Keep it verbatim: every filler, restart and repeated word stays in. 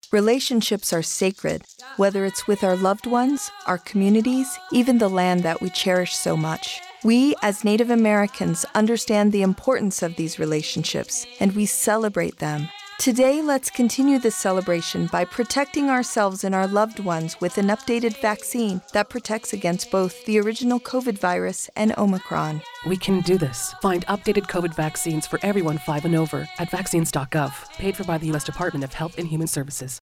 Relationships are sacred, whether it's with our loved ones, our communities, even the land that we cherish so much. We, as Native Americans, understand the importance of these relationships, and we celebrate them. Today, let's continue this celebration by protecting ourselves and our loved ones with an updated vaccine that protects against both the original COVID virus and Omicron. We can do this. Find updated COVID vaccines for everyone five and over at vaccines dot gov. Paid for by the U S Department of Health and Human Services.